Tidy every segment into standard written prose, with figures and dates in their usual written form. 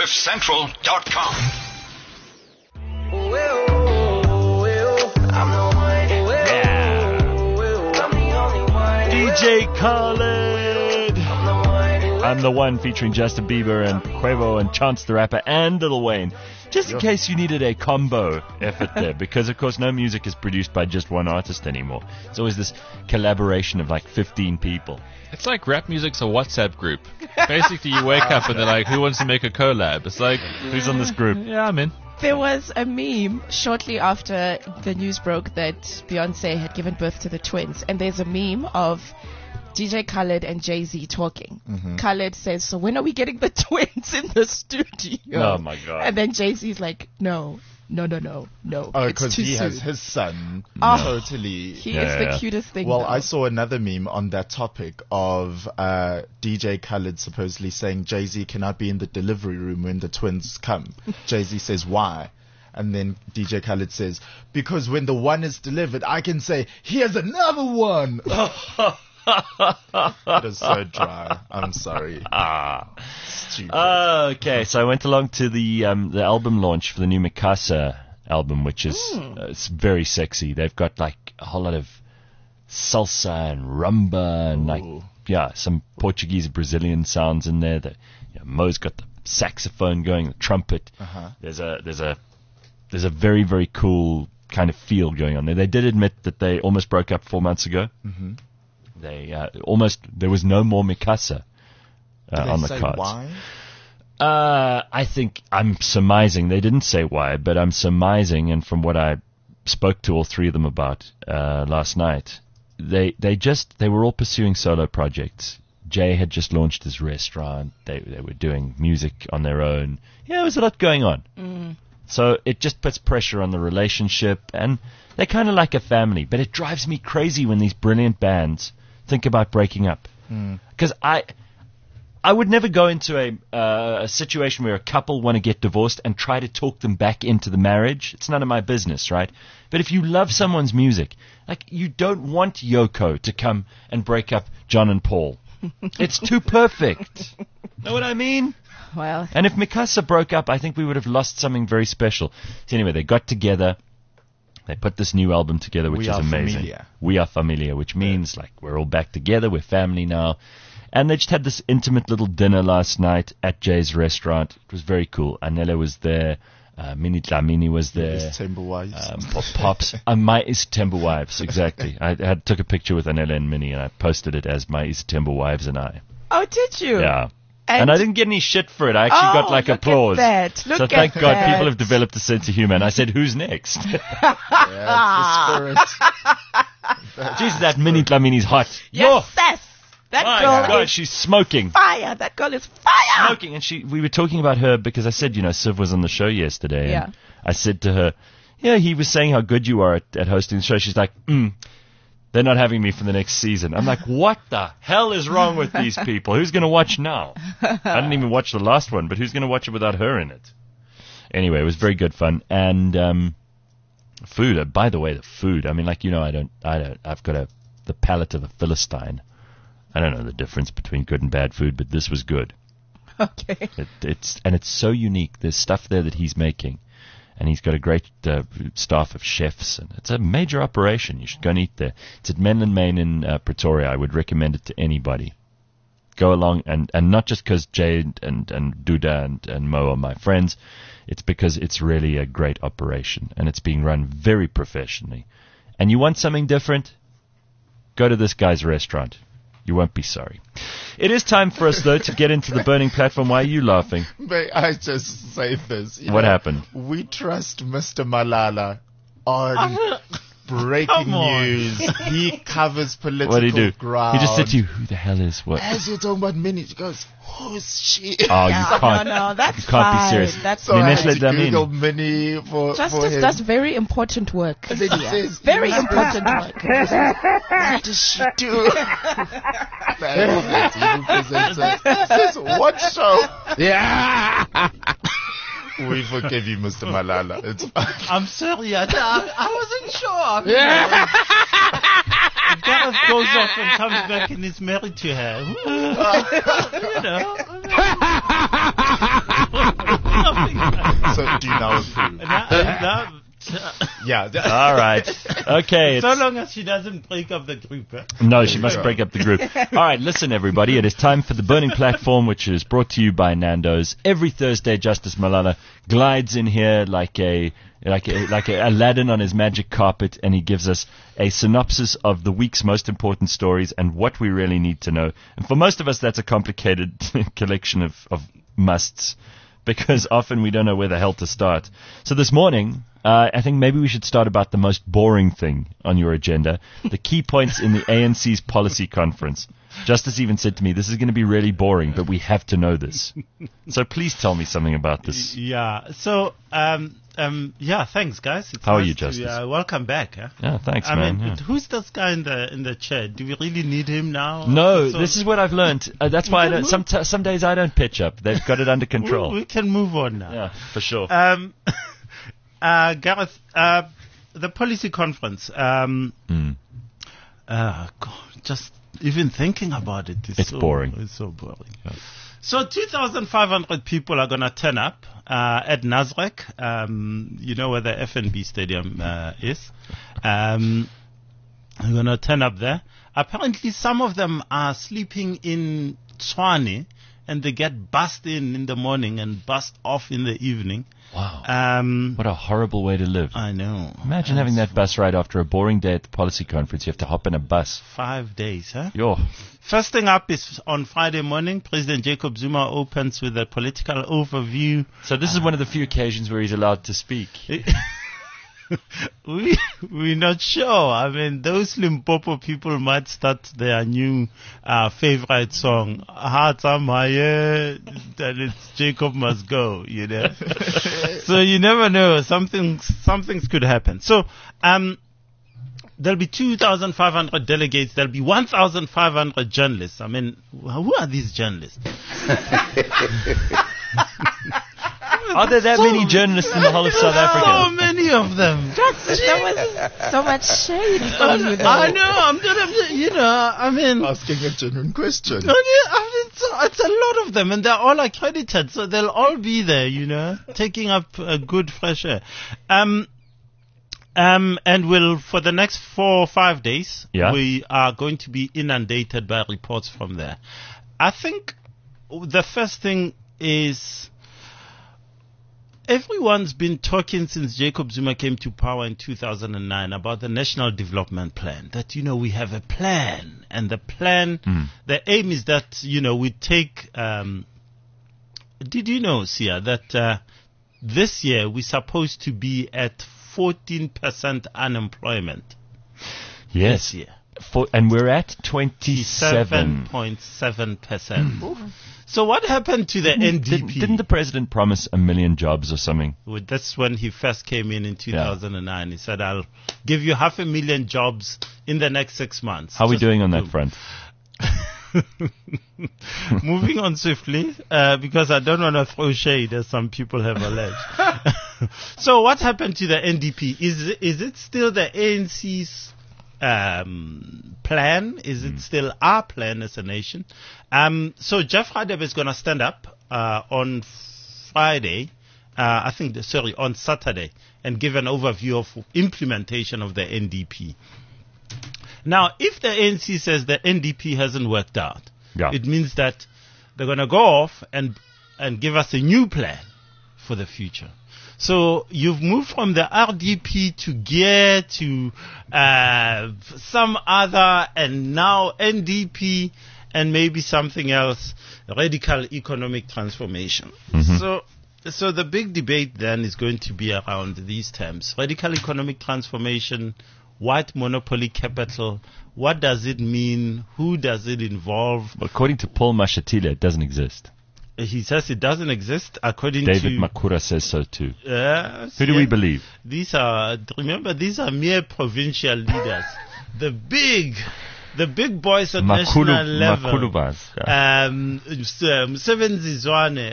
CliffCentral.com. DJ Khaled. I'm the One, featuring Justin Bieber and Quavo and Chance the Rapper and Lil Wayne. Just in case you needed a combo effort there, because of course no music is produced by just one artist anymore. It's always this collaboration of like 15 people. It's like rap music's a WhatsApp group. Basically, you wake up and they're like, who wants to make a collab? It's like, who's on this group? Yeah, I'm in. There was a meme shortly after the news broke that Beyonce had given birth to the twins, and there's a meme of DJ Khaled and Jay-Z talking. Mm-hmm. Khaled says, so when are we getting the twins in the studio? Oh my God. And then Jay-Z's like, no. Oh, because he has his son. Totally. He is the cutest thing. Well, though. I saw another meme on that topic of DJ Khaled supposedly saying Jay-Z cannot be in the delivery room when the twins come. Jay-Z says, why? And then DJ Khaled says, because when the one is delivered, I can say, here's another one. It is so dry. I'm sorry. Stupid. Okay, so I went along to the album launch for the new Mikasa album, which is it's very sexy. They've got like a whole lot of salsa and rumba and like some Portuguese Brazilian sounds in there. Mo's got the saxophone going, the trumpet. There's a very, very cool kind of feel going on there. They did admit that they almost broke up 4 months ago. Mm-hmm. There was no more Mikasa on the cards. Why? I think I'm surmising. They didn't say why, but I'm surmising, and from what I spoke to all three of them about last night, they were all pursuing solo projects. Jay had just launched his restaurant. They were doing music on their own. Yeah, there was a lot going on. Mm. So it just puts pressure on the relationship, and they're kind of like a family. But it drives me crazy when these brilliant bands think about breaking up, because I would never go into a situation where a couple want to get divorced and try to talk them back into the marriage. It's none of my business, right? But if you love someone's music, like, you don't want Yoko to come and break up John and Paul. It's too perfect. Know what I mean? Well, and if Mikasa broke up, I think we would have lost something very special. So anyway, they got together. They put this new album together, which is amazing. Familia. We Are Familia, which means like we're all back together, we're family now. And they just had this intimate little dinner last night at Jay's restaurant. It was very cool. Anela was there. Minnie Dlamini was there. His Temba wives. Pops. My Isitemba wives, exactly. I took a picture with Anela and Minnie, and I posted it as my Isitemba wives and I. Oh, did you? Yeah. And I didn't get any shit for it. I actually got like applause. So thank God people have developed a sense of humor. And I said, who's next? Yeah, the spirit. Jesus, that Minnie Dlamini's hot. Yes, that girl God, is she's smoking. Fire. That girl is fire. Smoking. And we were talking about her because I said, Siv was on the show yesterday. Yeah. And I said to her, he was saying how good you are at hosting the show. She's like, they're not having me for the next season. I'm like, what the hell is wrong with these people? Who's going to watch now? I didn't even watch the last one, but who's going to watch it without her in it? Anyway, it was very good fun. And food, by the way, the food. I mean, like, I've got the palate of a Philistine. I don't know the difference between good and bad food, but this was good. Okay. It's so unique. There's stuff there that he's making. And he's got a great staff of chefs, and it's a major operation. You should go and eat there. It's at Menlyn Main in Pretoria. I would recommend it to anybody. Go along, and not just because Jay and Duda and Mo are my friends. It's because it's really a great operation, and it's being run very professionally. And you want something different? Go to this guy's restaurant. You won't be sorry. It is time for us, though, to get into the burning platform. Why are you laughing? May I just say this? What happened? We trust Mr. Malala on breaking news. He covers political What did he do? ground. He just said to you, who the hell is what? As you're talking about minutes, he goes, who's she? Oh, you can't. No, that's you can't fine. be serious. That's So I had Minnesle to Dlamini. Google Minnie for Justice him. does very important work. And then he says, Very important work. what does she do? That's it. He presents it. He says, what show? Yeah. We forgive you, Mr. Malala. It's fine. I'm sorry, I wasn't sure. Yeah. Gareth goes off and comes back and is married to her. Yeah. All right. Okay. So it's- long as she doesn't break up the group. Huh? No, she must break up the group. All right, listen, everybody. It is time for the Burning Platform, which is brought to you by Nando's. Every Thursday, Justice Malala glides in here like a Aladdin on his magic carpet, and he gives us a synopsis of the week's most important stories and what we really need to know. And for most of us, that's a complicated collection of musts, because often we don't know where the hell to start. So this morning, I think maybe we should start about the most boring thing on your agenda, the key points in the ANC's policy conference. Justice even said to me, this is going to be really boring, but we have to know this. So please tell me something about this. Yeah. So, yeah, thanks, guys. It's How are nice you, to, Justice? Welcome back. Huh? Yeah, thanks, I man. mean, Yeah. who's this guy in the chair? Do we really need him now? No, So- this is what I've learned. That's why I don't, some days I don't pitch up. They've got it under control. We can move on now. Yeah, for sure. Gareth, the policy conference. God, just even thinking about it is It's boring. It's so boring. So 2,500 people are going to turn up at Nasrec. You know where the FNB Stadium is. They're going to turn up there. Apparently, some of them are sleeping in Tshwane, and they get bussed in the morning and bussed off in the evening. Wow. What a horrible way to live. I know. Imagine having that bus ride after a boring day at the policy conference. You have to hop in a bus. 5 days, huh? Yo. First thing up is on Friday morning, President Jacob Zuma opens with a political overview. So this is one of the few occasions where he's allowed to speak. We're not sure. I mean, those Limpopo people might start their new favorite song, Hearts on My Head, that it's Jacob must go, you know. So you never know. Something could happen. So, there'll be 2,500 delegates. There'll be 1,500 journalists. I mean, who are these journalists? Are there that many journalists in the whole of South So Africa? many of them. There was so much shade from you there. I know. I mean, Asking a genuine question. it's a lot of them, and they're all accredited, so they'll all be there, taking up a good fresh air. And for the next 4 or 5 days, Yeah. we are going to be inundated by reports from there. I think the first thing is, everyone's been talking since Jacob Zuma came to power in 2009 about the National Development Plan, that, we have a plan, and the plan, the aim is that, we take, did you know, Sia, that this year we're supposed to be at 14% unemployment? Yes. This year. And we're at 27. 7.7%. So what happened to the NDP? Didn't the president promise 1 million jobs or something? Well, that's when he first came in 2009. He said, I'll give you 500,000 jobs in the next 6 months. How are we Just doing on that boom. front? Moving on swiftly, because I don't want to throw shade, as some people have alleged. So what happened to the NDP? Is it still the ANC's plan? Is it still our plan as a nation? So Jeff Radebe is going to stand up on Friday, on Saturday, and give an overview of implementation of the NDP. Now, if the ANC says the NDP hasn't worked out, it means that they're going to go off and give us a new plan for the future. So you've moved from the RDP to GEAR to some other, and now NDP, and maybe something else, radical economic transformation. So the big debate then is going to be around these terms: radical economic transformation, white monopoly capital. What does it mean? Who does it involve? According to Paul Mashatile, it doesn't exist. He says it doesn't exist. According David to Makura says so too. Yes, Who do we believe? These are mere provincial leaders. The big boys at national level. Makulubas. Yeah. Msebenzi Zwane,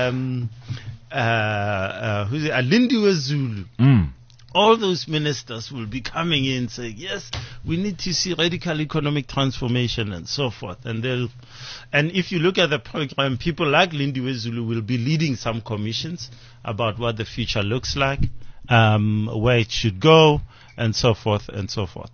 Lindiwe Zulu. All those ministers will be coming in saying, yes, we need to see radical economic transformation and so forth. And if you look at the program, people like Lindiwe Zulu will be leading some commissions about what the future looks like. where it should go, and so forth and so forth.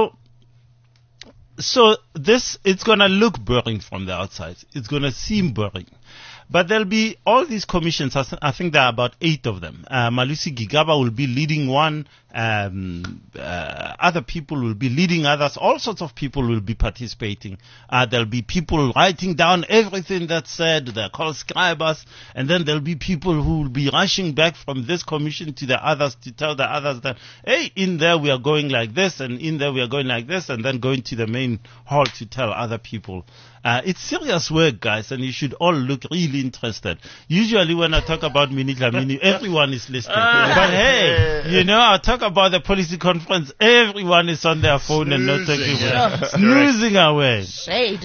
So this, it's going to look boring from the outside. It's going to seem boring. But there'll be all these commissions. I think there are about 8 of them. Malusi Gigaba will be leading one. Other people will be leading others. All sorts of people will be participating. There'll be people writing down everything that's said. They're called scribers. And then there'll be people who will be rushing back from this commission to the others to tell the others that, hey, in there we are going like this, and in there we are going like this, and then going to the main hall to tell other people. It's serious work, guys, and you should all look really interested. Usually when I talk about Mini Dlamini, everyone is listening. But hey, I talk about the policy conference, everyone is on their phone and not talking about snoozing away. Shade.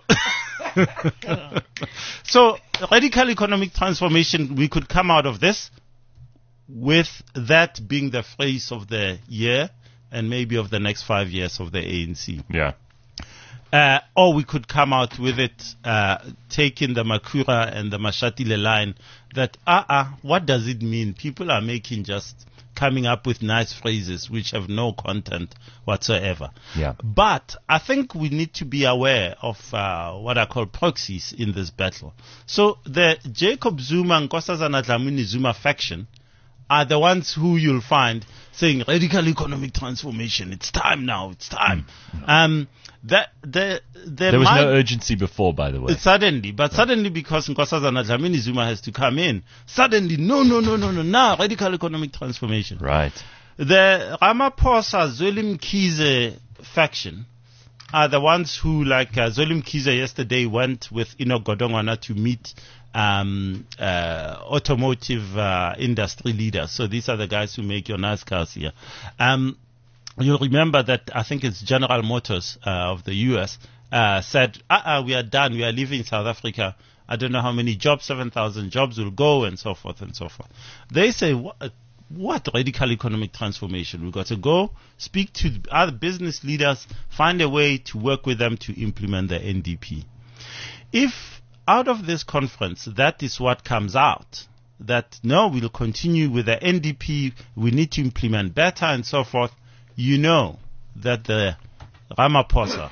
So radical economic transformation, we could come out of this with that being the phrase of the year and maybe of the next 5 years of the ANC. Yeah. Or we could come out with it, taking the Makura and the Mashatile line that, what does it mean? People are coming up with nice phrases which have no content whatsoever. Yeah. But I think we need to be aware of what I call proxies in this battle. So the Jacob Zuma and Nkosazana Dlamini Zuma faction are the ones who you'll find saying radical economic transformation. It's time now. It's time. There was no urgency before, by the way. Suddenly because Nkosazana Dlamini Zuma has to come in, suddenly, no, now radical economic transformation. Right. The Ramaphosa Zweli Mkhize faction are the ones who, like Zweli Mkhize yesterday, went with Enoch Godongwana to meet automotive industry leaders. So these are the guys who make your nice cars here. You'll remember that I think it's General Motors of the U.S. Said, we are done. We are leaving South Africa. I don't know how many jobs, 7,000 jobs will go, and so forth and so forth. They say, what radical economic transformation? We've got to go speak to other business leaders, find a way to work with them to implement the NDP. If out of this conference, that is what comes out, that no, we'll continue with the NDP, we need to implement better and so forth, that the Ramaphosa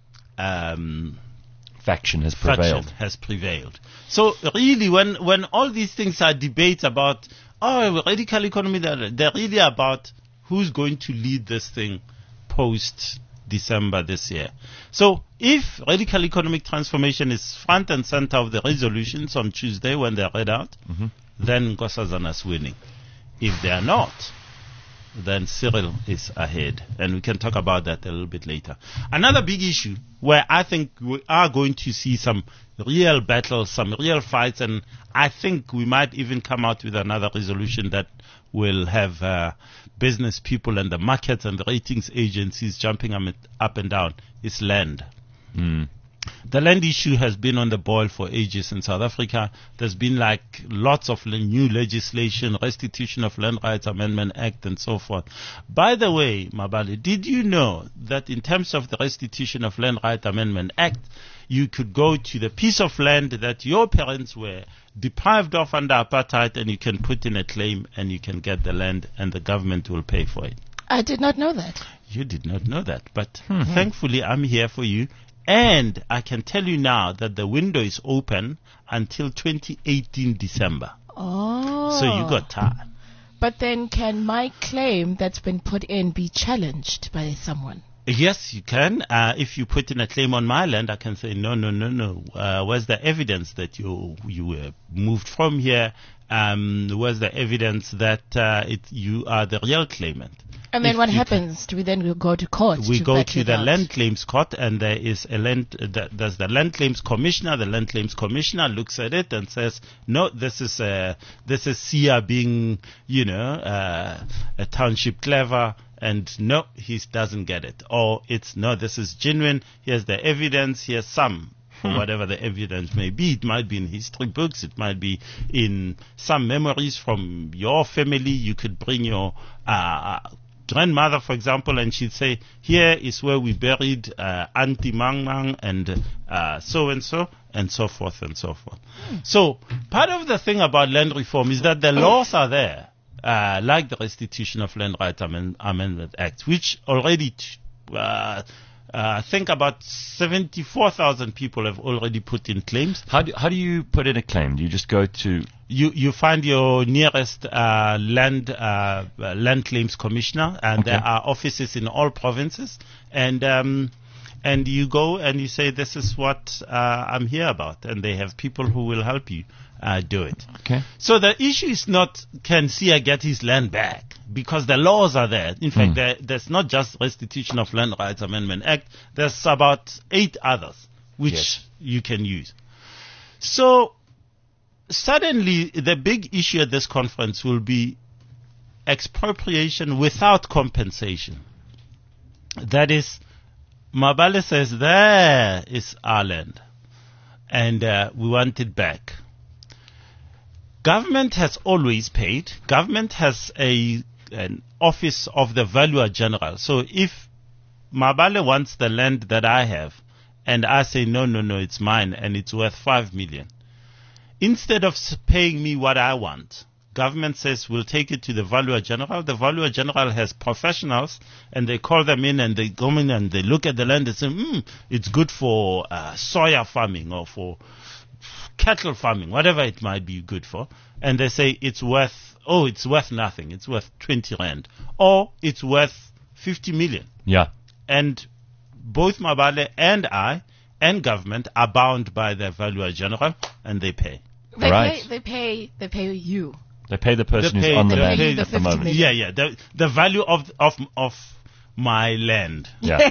faction has prevailed. So really, when all these things are debates about radical economy, they're really about who's going to lead this thing post December this year. So if radical economic transformation is front and center of the resolutions on Tuesday when they're read out, then Nkosazana's winning. If they are not, then Cyril is ahead. And we can talk about that a little bit later. Another big issue where I think we are going to see some real battles, some real fights, and I think we might even come out with another resolution that will have business people and the markets and the ratings agencies jumping up and down, is land. The land issue has been on the boil for ages in South Africa. There's been lots of new legislation, Restitution of Land Rights Amendment Act and so forth. By the way, Mabali, did you know that in terms of the Restitution of Land Rights Amendment Act, you could go to the piece of land that your parents were deprived of under apartheid and you can put in a claim and you can get the land and the government will pay for it? I did not know that. You did not know that, but thankfully I'm here for you. And I can tell you now that the window is open until 2018 December. Oh. So you got time. But then can my claim that's been put in be challenged by someone? Yes, you can. If you put in a claim on my land, I can say, no. Where's the evidence that you were moved from here? Where's the evidence that you are the real claimant? And then what happens? Do we then go to court? We go to the land claims court, and there is there's the land claims commissioner. The land claims commissioner looks at it and says, no, this is Sia being, a township clever, and no, he doesn't get it. Or it's, no, this is genuine. Here's the evidence. Here's some. Or whatever the evidence may be. It might be in history books. It might be in some memories from your family. You could bring your grandmother, for example, and she'd say, here is where we buried Auntie Mang Mang and so-and-so, and so forth and so forth. So part of the thing about land reform is that the laws are there. like the Restitution of Land Rights Amendment Act, which already I think about 74,000 people have already put in claims. How do you put in a claim? Do you just go to... You find your nearest land claims commissioner, and Okay. there are offices in all provinces, and you go and you say, this is what I'm here about, and they have people who will help you do it. Okay. So the issue is not, can Sia get his land back? Because the laws are there. In fact, there's not just Restitution of Land Rights Amendment Act. There's about 8 others which Yes. you can use. So suddenly the big issue at this conference will be expropriation without compensation. That is, Mabale says, there is our land, and we want it back. Government has always paid. Government has an office of the Valuer General. So if Mabale wants the land that I have, and I say, no, it's mine, and it's worth 5 million, instead of paying me what I want, government says, we'll take it to the Valuer General. The Valuer General has professionals, and they call them in, and they go in and they look at the land and say, it's good for soya farming or for cattle farming, whatever it might be good for. And they say it's worth nothing. It's worth 20 rand. Or it's worth 50 million. Yeah. And both Mabale and I and government are bound by the Valuer General, and they pay. Right. They pay you. They pay the person They who's pay- on the they land pay at the the 50 moment. million. Yeah. The value of my land. Yeah.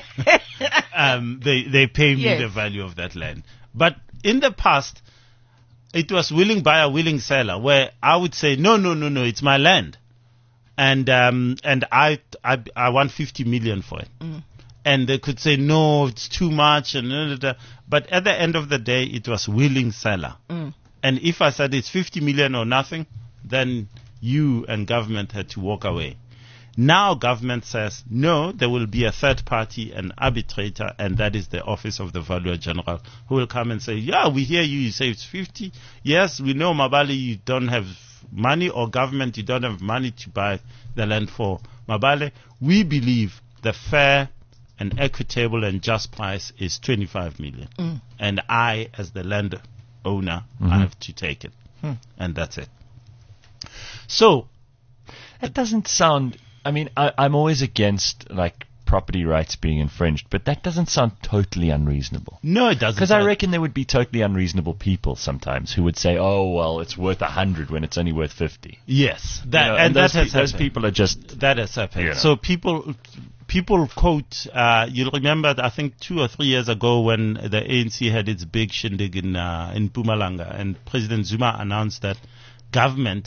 They pay me Yes. the value of that land. But in the past, it was willing buyer, willing seller, where I would say, no, it's my land, and I want 50 million for it, and they could say, no, it's too much, but at the end of the day, it was willing seller, and if I said it's 50 million or nothing, then you and government had to walk away. Now government says, no, there will be a third party, an arbitrator, and that is the office of the Valuer General, who will come and say, yeah, we hear you, you say it's 50. Yes, we know, Mabale, you don't have money, or government, you don't have money to buy the land for Mabale. We believe the fair and equitable and just price is 25 million. And I, as the land owner, I have to take it. And that's it. So, That doesn't sound... I mean, I'm always against, like, property rights being infringed, but that doesn't sound totally unreasonable. no, it doesn't. Because I reckon there would be totally unreasonable people sometimes who would say, oh, well, it's worth 100 when it's only worth 50. Yes, You know, and that has those happened. people are just... That has happened. You know. So people quote. You'll remember, I think 2 or 3 years ago, when the ANC had its big shindig in Mpumalanga, and President Zuma announced that government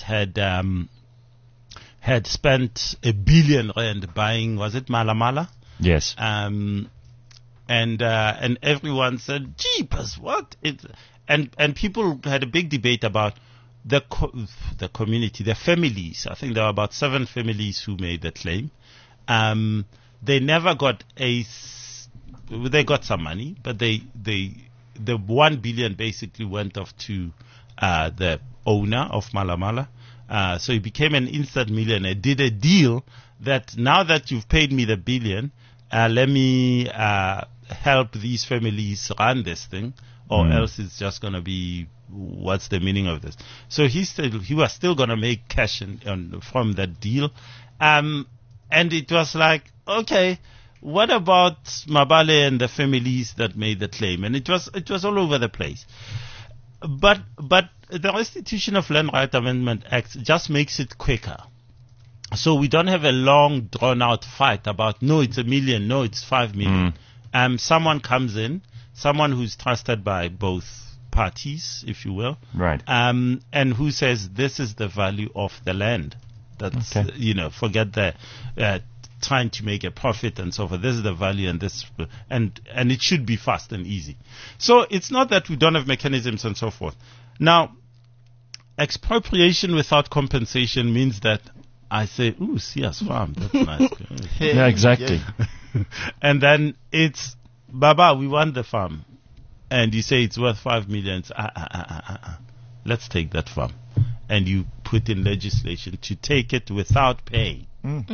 had spent 1 billion rand buying, was it Malamala? Yes. And everyone said, jeepers, what? And people had a big debate about the community, the families. I think there were about 7 families who made the claim. They never got they got some money, but the 1 billion basically went off to the owner of Malamala. So he became an instant millionaire, did a deal that now that you've paid me the 1 billion, let me help these families run this thing, or else it's just going to be, what's the meaning of this? So he was still going to make cash from that deal. And it was like, okay, what about Mabale and the families that made the claim? And it was all over the place. But the Restitution of Land Rights Amendment Act just makes it quicker. So we don't have a long, drawn-out fight about, no, it's 1 million, no, it's 5 million. Someone comes in, someone who's trusted by both parties, if you will, Right. and who says, this is the value of the land. That's, Okay. forget the trying to make a profit and so forth. This is the value, and it should be fast and easy. So it's not that we don't have mechanisms and so forth. Now, expropriation without compensation means that I say, ooh, Sia's farm, that's nice. Yeah, exactly. And then it's, Baba, we want the farm. And you say it's worth 5 million. Let's take that farm. and you put in legislation to take it without paying.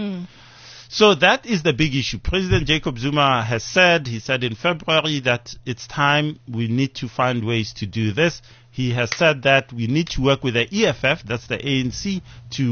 So that is the big issue. President Jacob Zuma has said, he said in February that it's time, we need to find ways to do this. He has said that we need to work with the EFF, that's the ANC,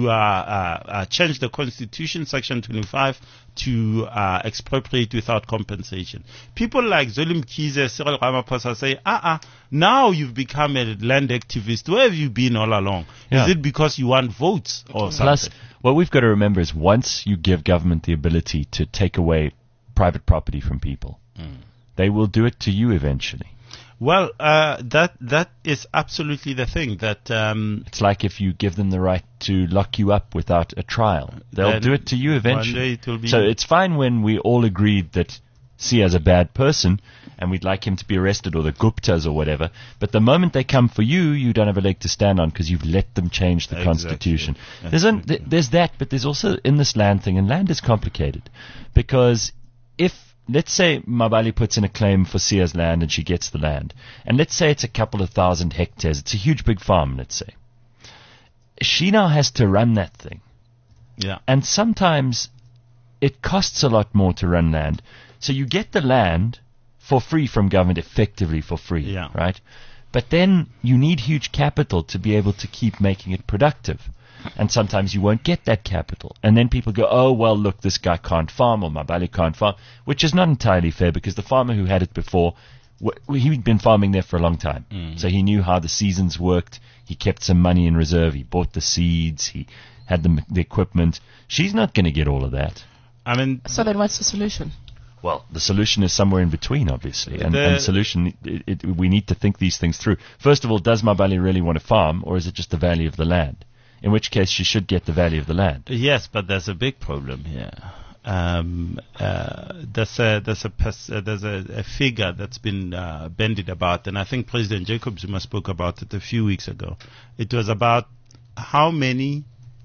to change the constitution, section 25, to expropriate without compensation. People like Zweli Mkhize, Cyril Ramaphosa say, now you've become a land activist. Where have you been all along? Yeah. Is it because you want votes or something? Plus, what we've got to remember is once you give government the ability to take away private property from people, they will do it to you eventually. Well, that is absolutely the thing. That It's like if you give them the right to lock you up without a trial. They'll Then do it to you one day eventually. it will be- So it's fine when we all agreed that Siya's a bad person and we'd like him to be arrested, or the Guptas or whatever. But the moment they come for you, you don't have a leg to stand on because you've let them change the Exactly. constitution. Exactly. There's that, but there's also in this land thing, and land is complicated because if, let's say Mabali puts in a claim for Siya's land and she gets the land, and let's say it's a couple of thousand hectares, it's a huge big farm, let's say. She now has to run that thing. yeah. And sometimes it costs a lot more to run land. So you get the land for free from government, effectively for free, Yeah. right? But then you need huge capital to be able to keep making it productive. And sometimes you won't get that capital. And then people go, oh, well, look, this guy can't farm, or Mabali can't farm, which is not entirely fair because the farmer who had it before, he'd been farming there for a long time. So he knew how the seasons worked. He kept some money in reserve. He bought the seeds. He had the equipment. She's not going to get all of that. I mean, So then what's the solution? Well, the solution is somewhere in between, obviously. And The- the solution, we need to think these things through. First of all, does Mabali really want to farm, or is it just the value of the land? In which case, she should get the value of the land. yes, but there's a big problem here. There's a figure that's been bandied about, and I think President Jacob Zuma spoke about it a few weeks ago. It was about how many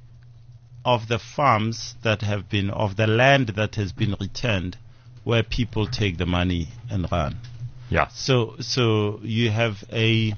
of the farms that have been, of the land that has been returned, where people take the money and run. Yeah. So you have a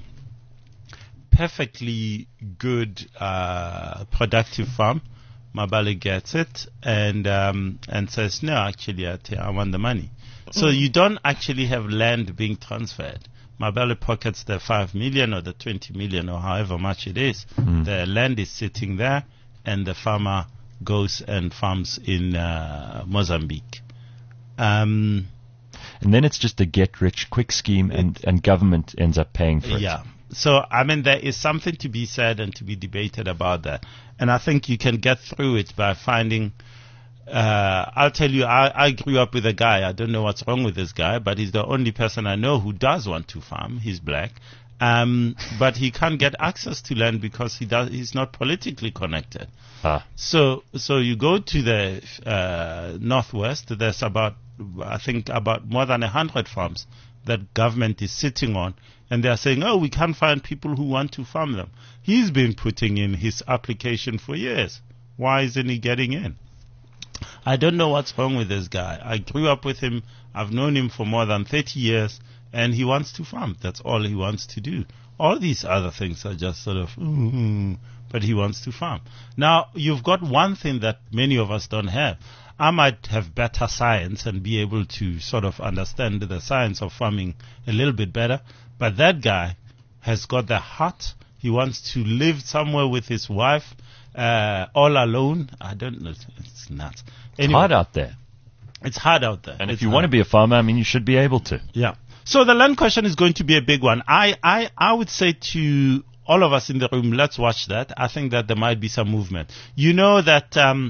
perfectly good productive farm. Mabali gets it and says, no, actually, I want the money. So you don't actually have land being transferred. Mabali pockets the 5 million or the 20 million or however much it is. The land is sitting there, and the farmer goes and farms in Mozambique. And then it's just a get-rich-quick scheme, and government ends up paying for it. Yeah. So, I mean, there is something to be said and to be debated about that. And I think you can get through it by finding, I'll tell you, I grew up with a guy, I don't know what's wrong with this guy, but he's the only person I know who does want to farm. He's black. But he can't get access to land because he's not politically connected. So you go to the northwest, there's about more than 100 farms that government is sitting on, and they're saying, oh, we can't find people who want to farm them. He's been putting in his application for years. Why isn't he getting in? I don't know what's wrong with this guy. I grew up with him. I've known him for more than 30 years, and he wants to farm. That's all he wants to do. All these other things are just sort of, but he wants to farm. Now, you've got one thing that many of us don't have. I might have better science and be able to sort of understand the science of farming a little bit better, but that guy has got the heart. He wants to live somewhere with his wife, all alone. I don't know. It's nuts. It's hard out there. It's hard out there. And if you want to be a farmer, I mean, you should be able to. Yeah. So the land question is going to be a big one. I would say to all of us in the room, let's watch that. I think that there might be some movement. You know that the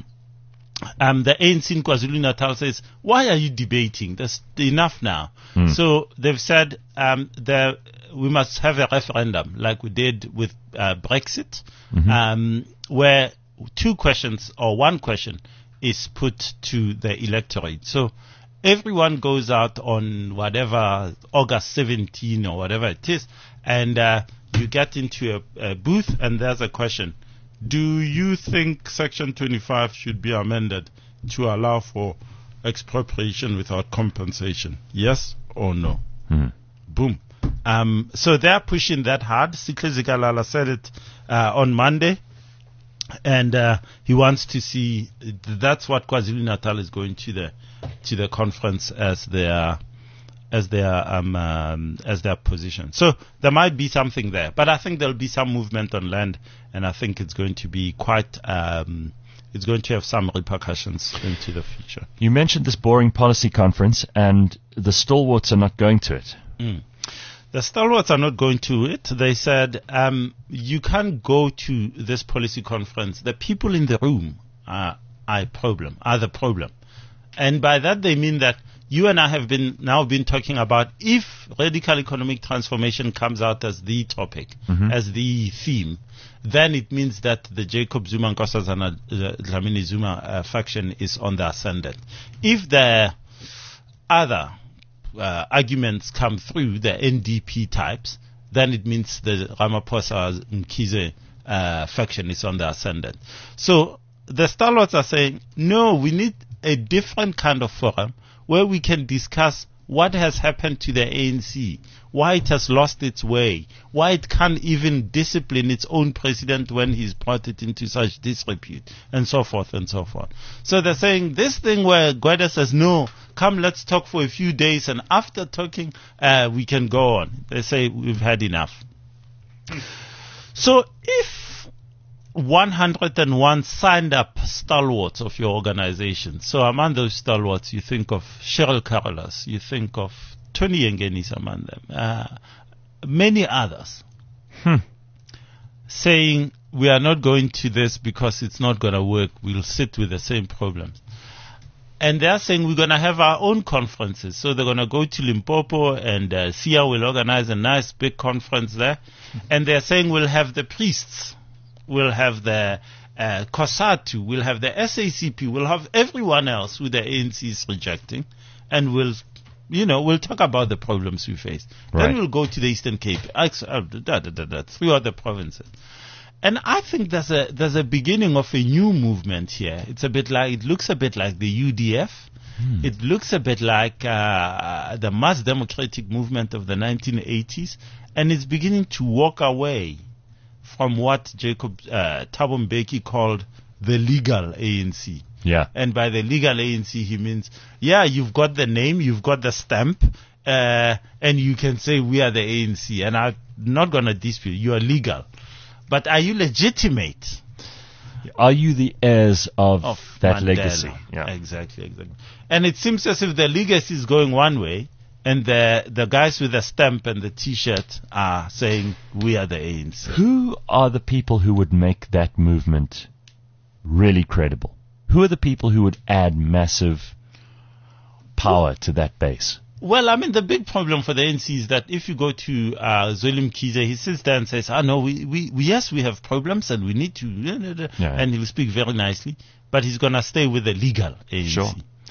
ANC in KwaZulu-Natal says, why are you debating? There's enough now. So they've said we must have a referendum like we did with Brexit, where two questions or one question is put to the electorate. So everyone goes out on whatever, August 17 or whatever it is, and you get into a booth and there's a question. Do you think Section 25 should be amended to allow for expropriation without compensation? Yes or no? Boom. So they're pushing that hard. Sikle Zikalala said it on Monday, and he wants to see. That's what KwaZulu-Natal is going to the conference as their position. So there might be something there, but I think there'll be some movement on land, and I think it's going to be quite. It's going to have some repercussions into the future. You mentioned this boring policy conference, and the stalwarts are not going to it. The stalwarts are not going to it. They said, you can't go to this policy conference. The people in the room are the problem. And by that they mean that you and I have been talking about if radical economic transformation comes out as the topic, as the theme, then it means that the Jacob Zuma and Nkosazana Dlamini Zuma faction is on the ascendant. If the other arguments come through, the NDP types, then it means the Ramaphosa Mkhize faction is on the ascendant. So the stalwarts are saying, no, we need a different kind of forum where we can discuss what has happened to the ANC, why it has lost its way, why it can't even discipline its own president when he's brought it into such disrepute, and so forth and so forth. So they're saying this thing where Gwede says, no, come, let's talk for a few days, and after talking, we can go on. They say, we've had enough. So if 101 signed up stalwarts of your organization. So among those stalwarts, you think of Cheryl Carolus, you think of Tony Yengenis among them, many others, saying we are not going to this because it's not going to work. We'll sit with the same problems. And they're saying we're going to have our own conferences. So they're going to go to Limpopo, and SIA will organize a nice big conference there. And they're saying we'll have the priests. We'll have the COSATU, we'll have the SACP, we'll have everyone else who the ANC is rejecting, and we'll talk about the problems we face. Right. Then we'll go to the Eastern Cape, 3 other provinces. And I think there's a beginning of a new movement here. It looks a bit like the UDF. It looks a bit like the mass democratic movement of the 1980s, and it's beginning to walk away from what Jacob Thabo Mbeki called the legal ANC. Yeah. And by the legal ANC, he means, you've got the name, you've got the stamp, and you can say we are the ANC. And I'm not going to dispute, you are legal. But are you legitimate? Are you the heirs of that Mandela? legacy? Yeah. Exactly. And it seems as if the legacy is going one way, and the guys with the stamp and the T-shirt are saying, we are the ANC. Who are the people who would make that movement really credible? Who are the people who would add massive power to that base? Well, I mean, the big problem for the ANC is that if you go to Zweli Mkhize, he sits there and says, no, we have problems and we need to, and he'll speak very nicely, but he's going to stay with the legal ANC. Sure.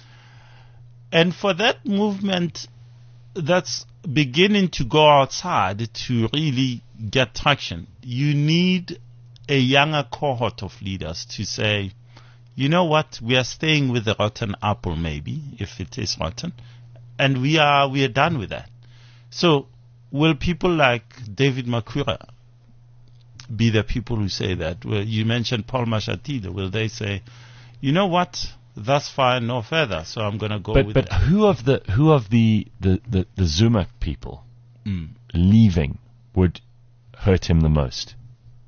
And for that movement that's beginning to go outside to really get traction, you need a younger cohort of leaders to say, you know what, we are staying with the rotten apple, maybe, if it is rotten, and we are done with that. So will people like David Makhura be the people who say that? Well, you mentioned Paul Mashatile. Will they say, you know what, that's fine, no further, so I'm going to go with it. But who of the Zuma people leaving would hurt him the most?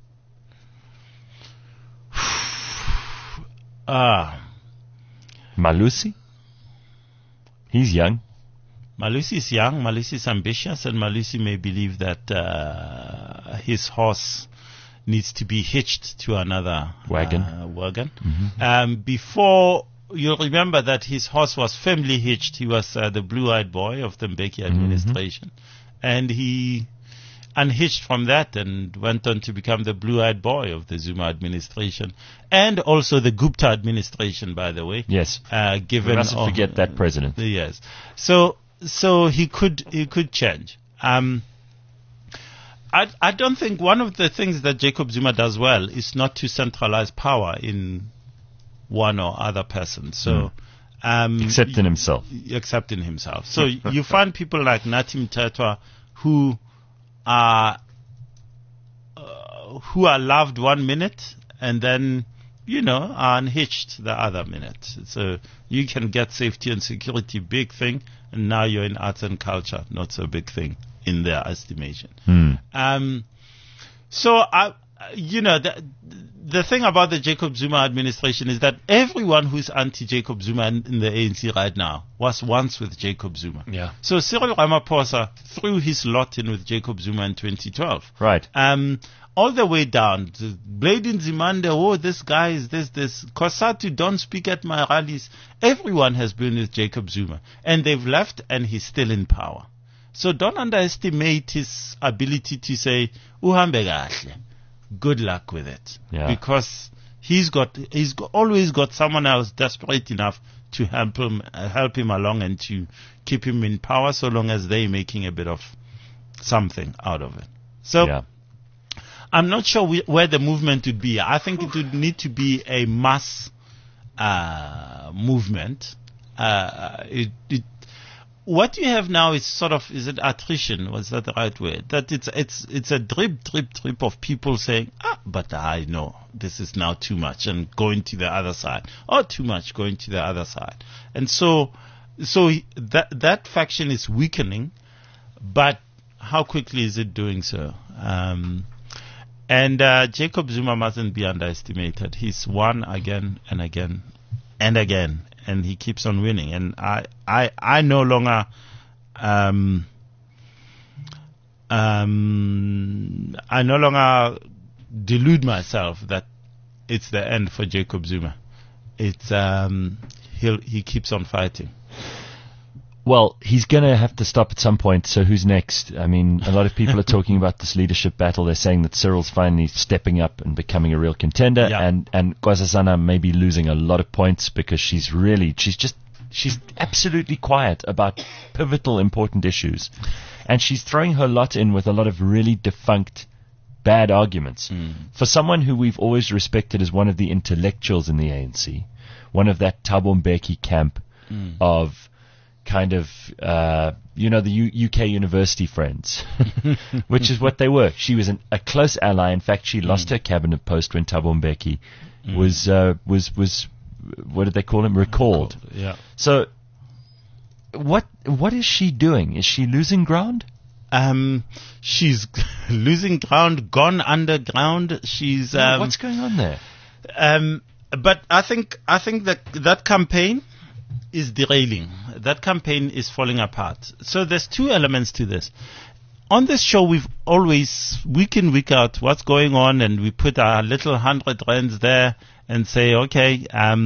Malusi? He's young. Malusi is young, Malusi is ambitious, and Malusi may believe that his horse needs to be hitched to another wagon. Mm-hmm. Before, you remember that his horse was firmly hitched. He was the blue-eyed boy of the Mbeki administration. And he unhitched from that and went on to become the blue-eyed boy of the Zuma administration. And also the Gupta administration, by the way. Yes. Given we mustn't forget that president. Yes. So he could change. I don't think one of the things that Jacob Zuma does well is not to centralize power in one or other person. So, except in himself. Except in himself. So you find people like Nathi Mthethwa who are loved 1 minute and then, are unhitched the other minute. So you can get safety and security, big thing, and now you're in arts and culture, not so big thing in their estimation. So the thing about the Jacob Zuma administration is that everyone who's anti-Jacob Zuma in the ANC right now was once with Jacob Zuma. Yeah. So Cyril Ramaphosa threw his lot in with Jacob Zuma in 2012. Right. All the way down to Blade Nzimande, this guy is this. Kosatu, don't speak at my rallies. Everyone has been with Jacob Zuma. And they've left and he's still in power. So don't underestimate his ability to say, uhambe kahle. Good luck with it. Yeah. Because he's always got someone else desperate enough to help him along and to keep him in power so long as they're making a bit of something out of it. So Yeah. I'm not sure where the movement would be. I think it would need to be a mass movement. What you have now is is it attrition? Was that the right word? That it's a drip of people saying, but I know this is now too much, and going to the other side, or too much going to the other side, and so that faction is weakening, but how quickly is it doing so? And Jacob Zuma mustn't be underestimated. He's won again and again and again, and he keeps on winning. And I no longer delude myself that it's the end for Jacob Zuma. It's he keeps on fighting. Well, he's going to have to stop at some point, so who's next? I mean, a lot of people are talking about this leadership battle. They're saying that Cyril's finally stepping up and becoming a real contender, Yeah. and Nkosazana may be losing a lot of points because she's absolutely quiet about pivotal, important issues. And she's throwing her lot in with a lot of really defunct, bad arguments. For someone who we've always respected as one of the intellectuals in the ANC, one of that Thabo Mbeki camp of kind of, the UK university friends, which is what they were. She was a close ally. In fact, she lost her cabinet post when Thabo Mbeki was what did they call him? Recalled. Yeah. So, what is she doing? Is she losing ground? She's losing ground, gone underground. She's What's going on there? But I think that campaign is derailing. That campaign is falling apart. So there's two elements to this. On this show, we've always, week in, week out, what's going on, and we put our little 100 rands there and say, okay,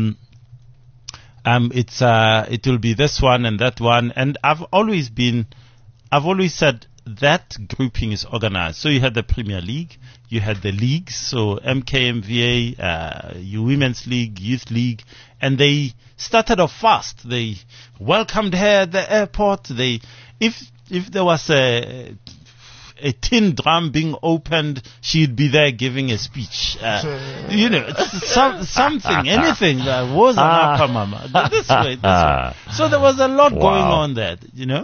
it will be this one and that one. And I've always said that grouping is organized. So you had the Premier League, you had the leagues, so MKMVA, Women's League, Youth League, and they started off fast. They welcomed her at the airport. If there was a tin drum being opened, she'd be there giving a speech. Something, anything that was an upper mama. This way. So there was a lot going on there,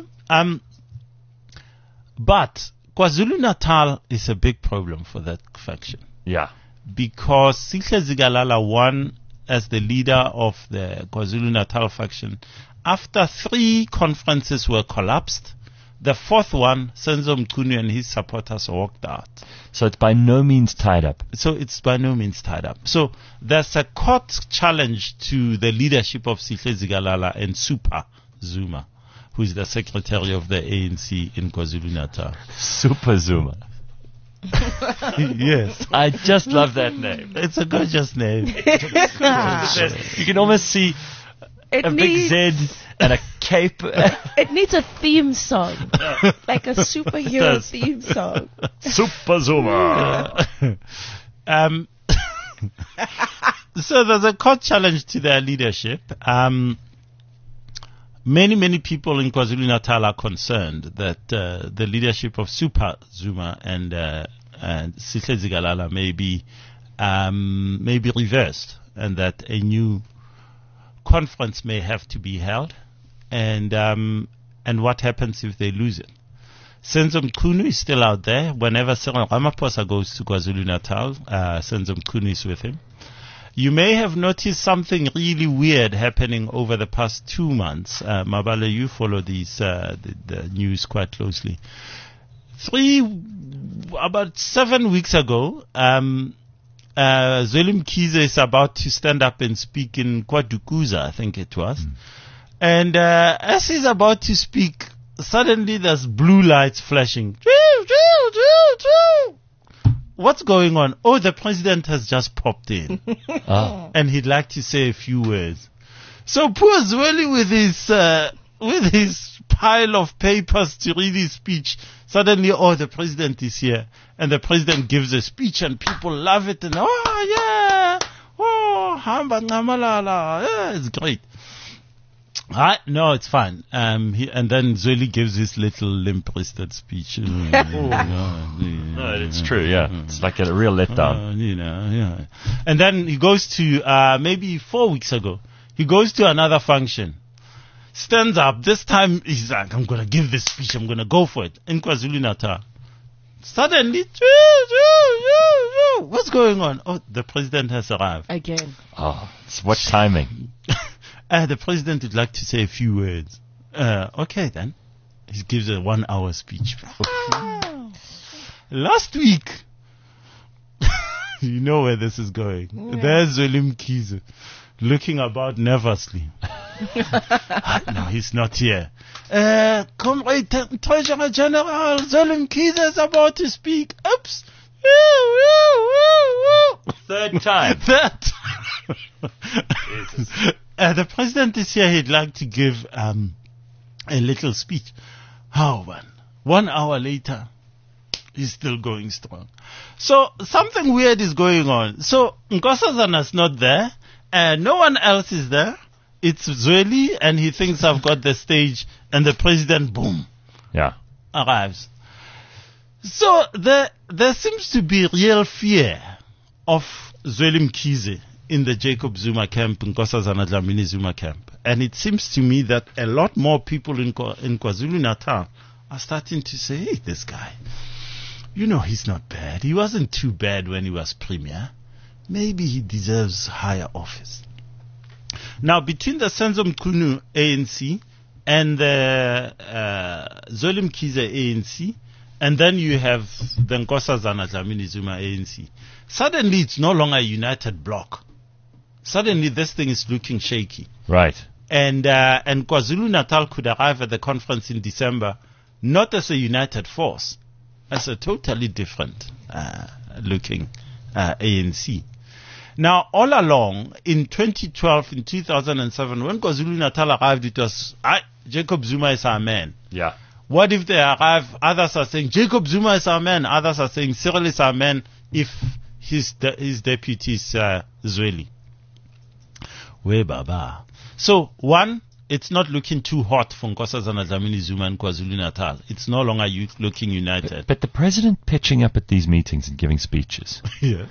But KwaZulu-Natal is a big problem for that faction. Yeah. Because Sihle Zikalala won as the leader of the KwaZulu-Natal faction after 3 conferences were collapsed. The 4th one, Senzo Mchunu and his supporters walked out. So it's by no means tied up. So So there's a court challenge to the leadership of Sihle Zikalala and Super Zuma, who is the secretary of the ANC in KwaZulu-Natal. Super Zuma. Yes. I just love that name. It's a gorgeous name. You can almost see a big Z and a cape. It needs a theme song, like a superhero theme song. Super Zuma. So there's a court challenge to their leadership. Many people in KwaZulu-Natal are concerned that the leadership of Super Zuma and Sihle Zikalala may be reversed, and that a new conference may have to be held, and what happens if they lose it. Senzo Mkhunu is still out there. Whenever Cyril Ramaphosa goes to KwaZulu-Natal, Senzo Mkhunu is with him. You may have noticed something really weird happening over the past 2 months. Mabala, you follow these the news quite closely. About 7 weeks ago, Zweli Mkhize is about to stand up and speak in KwaDukuza, I think it was. And as he's about to speak, suddenly there's blue lights flashing. What's going on? Oh, the president has just popped in. And he'd like to say a few words. So poor Zweli with his pile of papers to read his speech, suddenly, oh, the president is here. And the president gives a speech and people love it and, oh, yeah, oh, hamba ngamalala, yeah, it's great. No, it's fine. And then Zweli gives his little limp-wristed speech. No, it's true, yeah. It's like a real letdown. Yeah. And then he goes to, maybe 4 weeks ago, he goes to another function. Stands up. This time he's like, I'm going to give this speech. I'm going to go for it. In KwaZulu-Natal. Suddenly, what's going on? Oh, the president has arrived. Again. Oh, what timing. The president would like to say a few words. Okay, then. He gives a 1 hour speech. Last week, you know where this is going. Yeah. There's Zweli Mkhize looking about nervously. No, he's not here. Comrade Treasurer General Zweli Mkhize is about to speak. Oops. Third time. The president is here. He'd like to give a little speech. How, man? 1 hour later, he's still going strong. So something weird is going on. So Nkosazana's not there. No one else is there. It's Zweli, and he thinks I've got the stage, and the president, boom, arrives. So there seems to be real fear of Zweli Mkhize in the Jacob Zuma camp, Nkosazana Dlamini Zuma camp. And it seems to me that a lot more people in KwaZulu-Natal are starting to say, hey, this guy, he's not bad. He wasn't too bad when he was premier. Maybe he deserves higher office. Now, between the Senzo Mkhunu ANC and the Zweli Mkhize ANC, and then you have the Nkosazana Dlamini Zuma ANC, suddenly it's no longer a united bloc. Suddenly this thing is looking shaky. Right. And KwaZulu-Natal could arrive at the conference in December not as a united force, as a totally different looking ANC. Now, all along, in 2012, in 2007, when KwaZulu-Natal arrived, it was, Jacob Zuma is our man. Yeah. What if they arrive, others are saying, Jacob Zuma is our man, others are saying, Cyril is our man, if his deputy is Zweli. Where baba. So, one, it's not looking too hot for Nkosazana Dlamini Zuma and KwaZulu-Natal. It's no longer looking united. But the president pitching up at these meetings and giving speeches. Yes.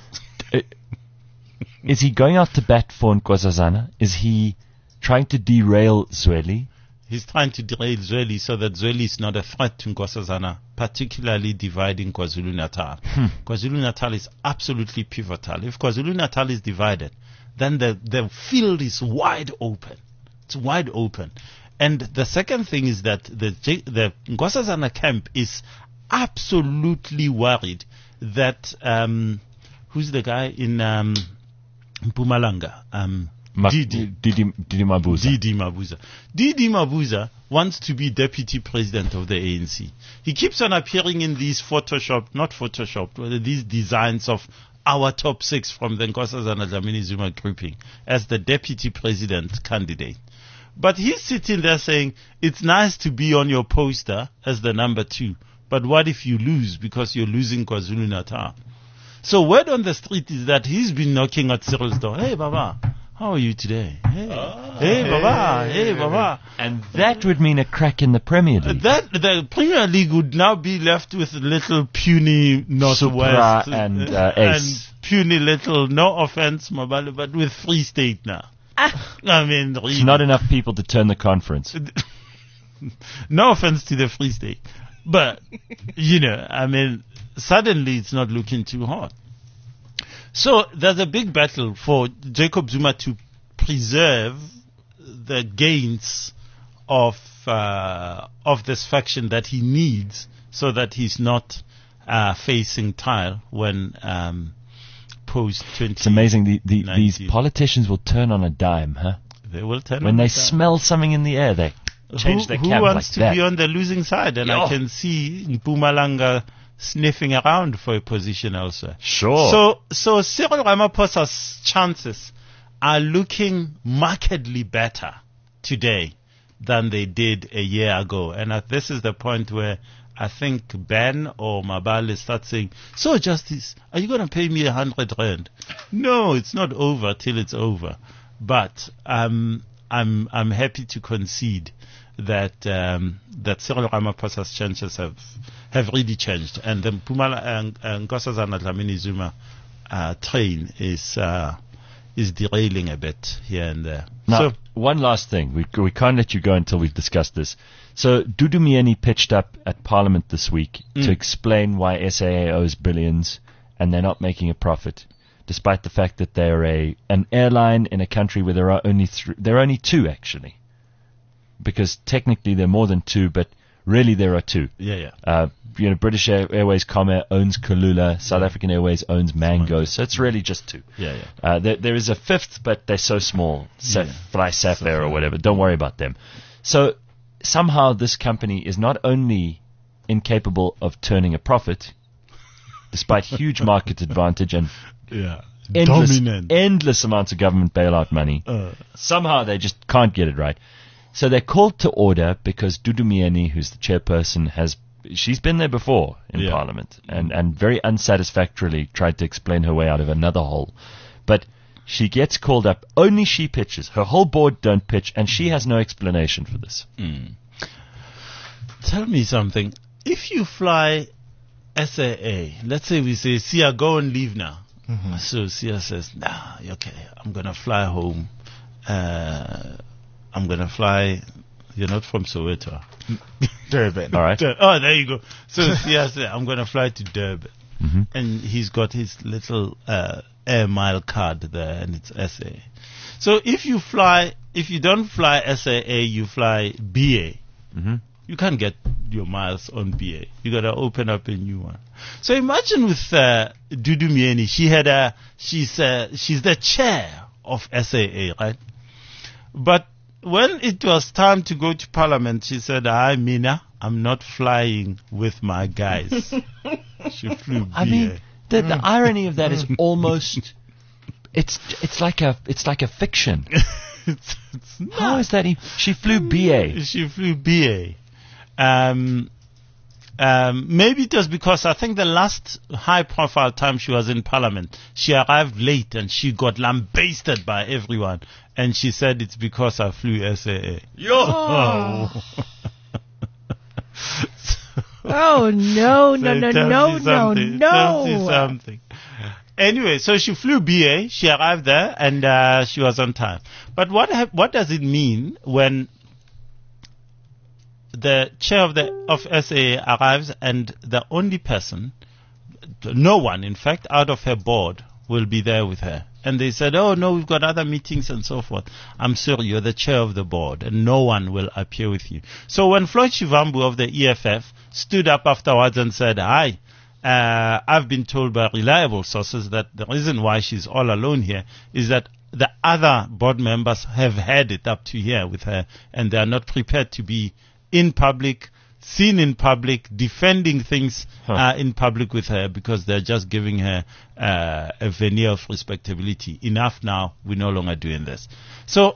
Is he going out to bat for Nkosazana? Is he trying to derail Zweli? He's trying to derail Zweli so that Zweli is not a threat to Nkosazana, particularly dividing KwaZulu-Natal. KwaZulu-Natal is absolutely pivotal. If KwaZulu-Natal is divided, then the field is wide open. It's wide open. And the second thing is that the Nkosazana camp is absolutely worried that, who's the guy in Mpumalanga? Didi Mabuza. Didi Mabuza wants to be deputy president of the ANC. He keeps on appearing in these these designs of our top six from the Nkosazana Dlamini Zuma grouping as the deputy president candidate. But he's sitting there saying, it's nice to be on your poster as the number 2, but what if you lose because you're losing KwaZulu-Natal? So word on the street is that he's been knocking at Cyril's door. Hey, Baba, how are you today? Hey, Baba. And that would mean a crack in the Premier League. The Premier League would now be left with little puny Northwest Supra and Ace. And puny little, no offense, Mabale, but with Free State now. I mean, really. Not enough people to turn the conference. No offense to the Free State. But, I mean, suddenly it's not looking too hot. So there's a big battle for Jacob Zuma to preserve the gains of this faction that he needs so that he's not facing trial when post-2019. It's amazing. These politicians will turn on a dime, huh? They will turn when on they a dime. smell something in the air, they change their Who camp wants like to that. be on the losing side? And I can see Mpumalanga sniffing around for a position elsewhere. Sure. So Cyril Ramaphosa's chances are looking markedly better today than they did a year ago. And this is the point where I think Ben or Mabale start saying, "So Justice, are you going to pay me 100 rand?" No, it's not over till it's over. But I'm happy to concede that Cyril Ramaphosa's chances have really changed, and the Nkosazana Dlamini Zuma train is derailing a bit here and there. Now, one last thing. We can't let you go until we've discussed this. So, Dudu Myeni pitched up at Parliament this week to explain why SAA owes billions and they're not making a profit, despite the fact that they're an airline in a country where there are only two, actually. Because technically there are more than two, but really there are two. Yeah. British Airways Comair owns Kulula, South African Airways owns Mango, so it's really just two. Yeah. There is a fifth, but they're so small. Fly Sapphire or whatever. Don't worry about them. So somehow this company is not only incapable of turning a profit, despite huge market advantage and endless amounts of government bailout money. Somehow they just can't get it right. So they're called to order because Dudu Myeni, who's the chairperson, she's been there before in Parliament and very unsatisfactorily tried to explain her way out of another hole. But she gets called up. Only she pitches. Her whole board don't pitch, and she has no explanation for this. Tell me something. If you fly SAA, let's say we say, Sia, go and leave now. So Sia says, nah, okay, I'm going to fly home. I'm going to fly. You're not from Soweto. Durban. All right. Oh, there you go. So Sia says, I'm going to fly to Durban. And he's got his little air mile card there, and it's SA. So if you don't fly SAA, you fly BA. You can't get your miles on BA. You got to open up a new one. So imagine with Dudu Myeni, she's the chair of SAA, right? But when it was time to go to Parliament, she said, Mina, I'm not flying with my guys. She flew BA. I mean, the irony of that is almost it's like a fiction. it's How is that? She flew BA. She flew BA. Maybe it was because I think the last high-profile time she was in Parliament, she arrived late and she got lambasted by everyone. And she said it's because I flew SAA. Oh, no. Tells you something. Anyway, so she flew BA, she arrived there, and she was on time. But what does it mean when the chair of SAA arrives and the only person, no one, in fact, out of her board will be there with her? And they said, oh, no, we've got other meetings and so forth. I'm sorry, you're the chair of the board, and no one will appear with you. So when Floyd Shivambu of the EFF stood up afterwards and said, hi, I've been told by reliable sources that the reason why she's all alone here is that the other board members have had it up to here with her, and they are not prepared to be in public, seen in public, defending things in public with her because they're just giving her a veneer of respectability. Enough now, we're no longer doing this. So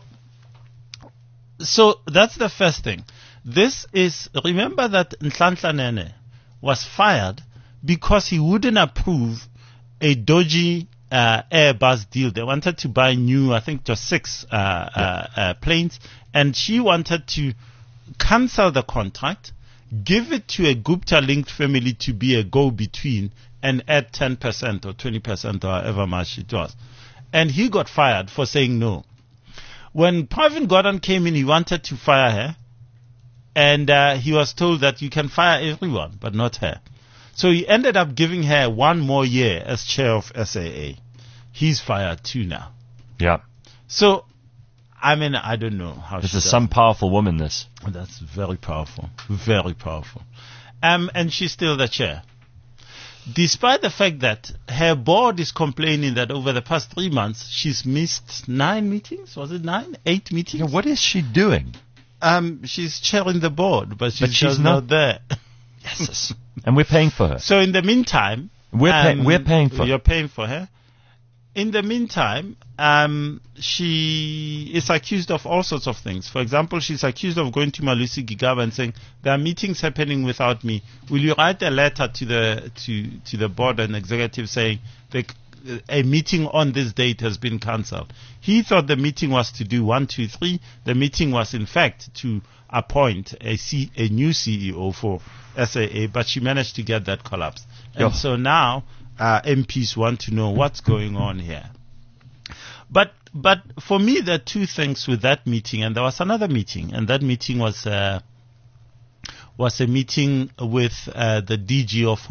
that's the first thing. Remember that Nhlanhla Nene was fired because he wouldn't approve a dodgy Airbus deal. They wanted to buy new, I think just 6 planes, and she wanted to cancel the contract, give it to a Gupta-linked family to be a go-between, and add 10% or 20% or however much it was. And he got fired for saying no. When Pravin Gordhan came in, he wanted to fire her. And he was told that you can fire everyone, but not her. So he ended up giving her 1 more year as chair of SAA. He's fired too now. Yeah. So, I mean, I don't know how This she is does some it. powerful woman, this. That's very powerful. Very powerful. And she's still the chair. Despite the fact that her board is complaining that over the past 3 months, she's missed 9 meetings. Was it 9? 8 meetings? Yeah, what is she doing? She's chairing the board, but she's she's just not- not there. Yes. And we're paying for her. So in the meantime, We're paying for her. You're paying for her. In the meantime, she is accused of all sorts of things. For example, she's accused of going to Malusi Gigaba and saying there are meetings happening without me. Will you write a letter to the board and executive saying a meeting on this date has been cancelled? He thought the meeting was to do 1, 2, 3. The meeting was in fact to appoint a new CEO for SAA, but she managed to get that collapsed. And Yeah. so now MPs want to know what's going on here. But for me, there are two things with that meeting, and there was another meeting, and that meeting was a meeting with the DG of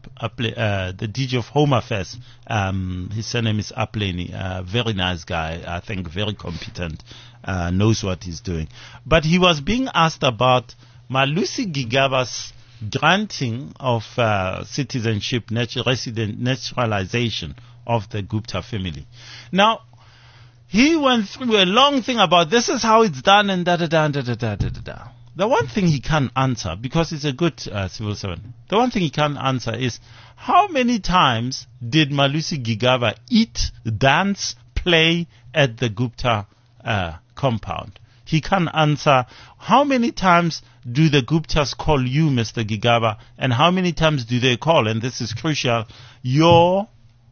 Home Affairs. His surname is Apleni. Very nice guy. I think very competent. Knows what he's doing. But he was being asked about Malusi Gigaba's granting of citizenship naturalization of the Gupta family. Now, he went through a long thing about this is how it's done and da-da-da. The one thing he can't answer, because he's a good civil servant, the one thing he can't answer is how many times did Malusi Gigaba eat, dance, play at the Gupta compound? He can't answer how many times do the Guptas call you, Mr. Gigaba, and how many times do they call, and this is crucial, your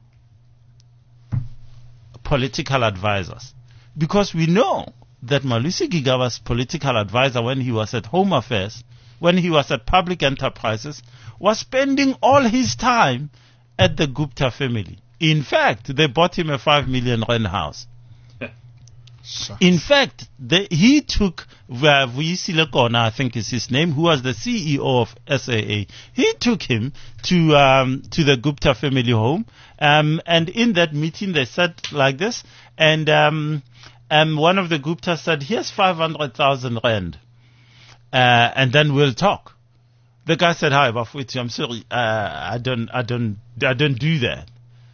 political advisors. Because we know that Malusi Gigaba's political advisor, when he was at Home Affairs, when he was at Public Enterprises, was spending all his time at the Gupta family. In fact, they bought him a 5 million rand house. In fact, he took Vuyisile Kona, I think is his name, who was the CEO of SAA. He took him to the Gupta family home, and in that meeting they said like this, and one of the Guptas said, "Here's 500,000 rand, and then we'll talk." The guy said, "Hi, Bafwiti, I'm sorry, I don't do that."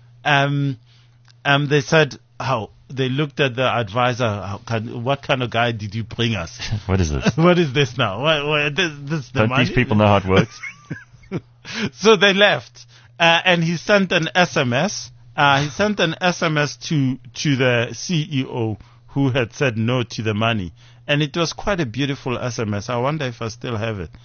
They said, "How?" They looked at the advisor. What kind of guy did you bring us? What is this? What is this now? This the Don't money? these people know how it works? So they left, and he sent an SMS. He sent an SMS to the CEO who had said no to the money, and it was quite a beautiful SMS. I wonder if I still have it.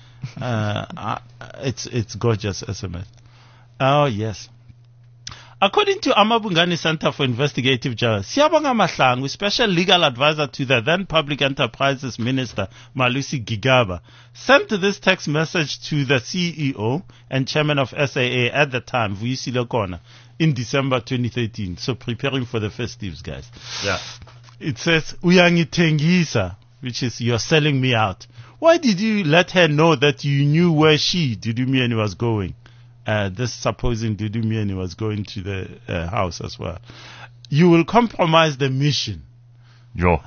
It's gorgeous SMS. Oh yes. According to Amabungani Center for Investigative Justice, Siyabonga Mahlangu, special legal advisor to the then Public Enterprises Minister Malusi Gigaba, sent this text message to the CEO and chairman of SAA at the time, Vuyisile Kona, in December 2013. So preparing for the festives, guys. Yeah. It says, "Uyangithengisa," which is you're selling me out. Why did you let her know that you knew where she, Dudumiani, was going? This supposing Dudumiani was going to the house as well. You will compromise the mission. Yo.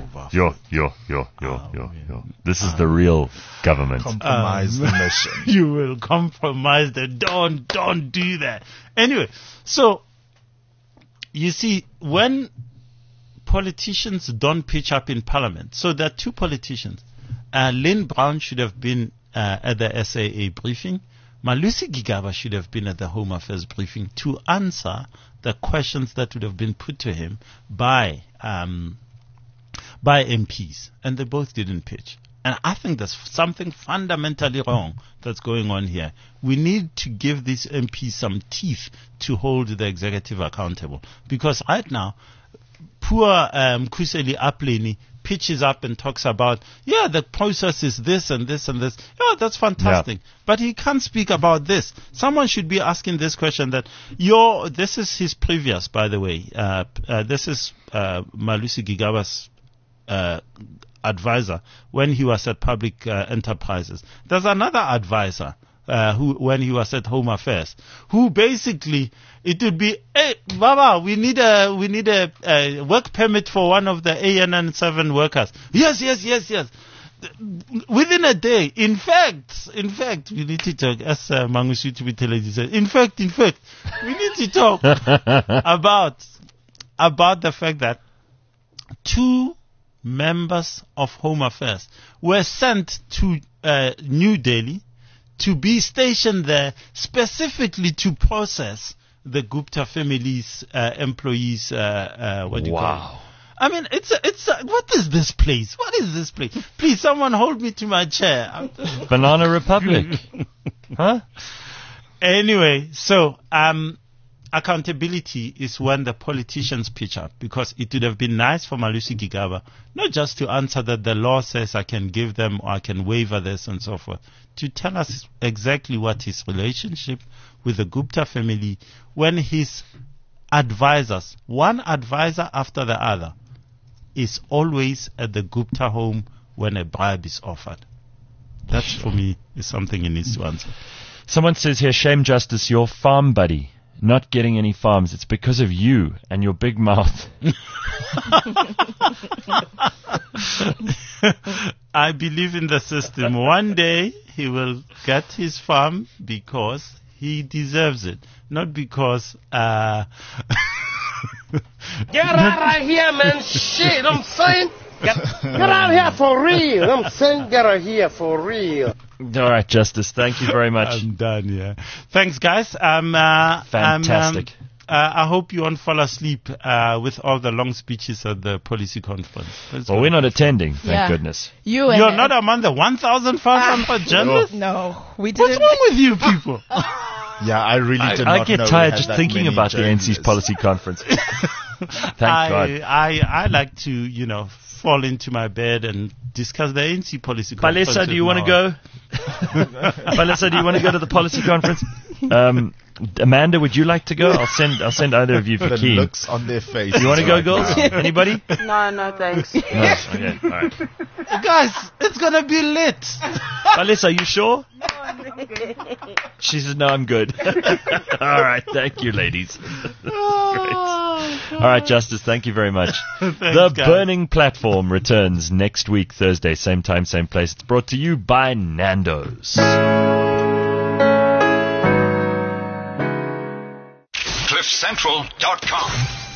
This is the real government. Compromise the mission. You will compromise the... Don't do that. Anyway, so, you see, when politicians don't pitch up in parliament, so there are two politicians. Lynn Brown should have been at the SAA briefing. Malusi Gigaba should have been at the Home Affairs briefing to answer the questions that would have been put to him by MPs, and they both didn't pitch. And I think there's something fundamentally wrong that's going on here. We need to give these MPs some teeth to hold the executive accountable, because right now, poor Kuseli Apleni pitches up and talks about, the process is this and this and this. Yeah, that's fantastic. Yeah. But he can't speak about this. Someone should be asking this question that, this is his previous, by the way. This is Malusi Gigaba's advisor when he was at Public Enterprises. There's another advisor who, when he was at Home Affairs, who basically it would be, hey, Baba, we need a work permit for one of the ANN7 workers. Yes. Within a day. In fact, we need to talk, as Mangosuthu Buthelezi said, in fact, we need to talk about the fact that 2 members of Home Affairs were sent to New Delhi to be stationed there specifically to process the Gupta family's employees. What do you call it? I mean, what is this place? What is this place? Please, someone hold me to my chair. Banana Republic. Huh? Anyway, so, accountability is when the politicians pitch up, because it would have been nice for Malusi Gigaba not just to answer that the law says I can give them or I can waiver this and so forth, to tell us exactly what his relationship with the Gupta family, when his advisors, one advisor after the other, is always at the Gupta home when a bribe is offered. That, for me, is something he needs to answer. Someone says here, shame Justice, your farm buddy not getting any farms. It's because of you and your big mouth. I believe in the system. One day he will get his farm because he deserves it, not because Get out of here, man. Shit, I'm saying. Get out of here for real. I'm saying get out of here for real. All right, Justice. Thank you very much. I'm done, yeah. Thanks, guys. Fantastic. I hope you won't fall asleep with all the long speeches at the policy conference. Well, we're not attending, thank goodness. You're not among the 1,500 journalists? No, we didn't. What's wrong with you people? Yeah, I really did not know. I get tired just thinking about the NC's policy conference. Thank God. I like to, fall into my bed and discuss the ANC policy conference. Palesa, do you want to go? Palesa, do you want to go to the policy conference? Amanda, would you like to go? I'll send either of you for the Keen. looks on their face. You want to go, girls? Anybody? No, thanks. No. Okay, all right. Guys, it's gonna be lit. Palesa, are you sure? She says, no, I'm good. All right, thank you, ladies. Great. All right, Justice, thank you very much. Thanks, the guys. Burning Platform returns next week, Thursday, same time, same place. It's brought to you by Nando's. CliffCentral.com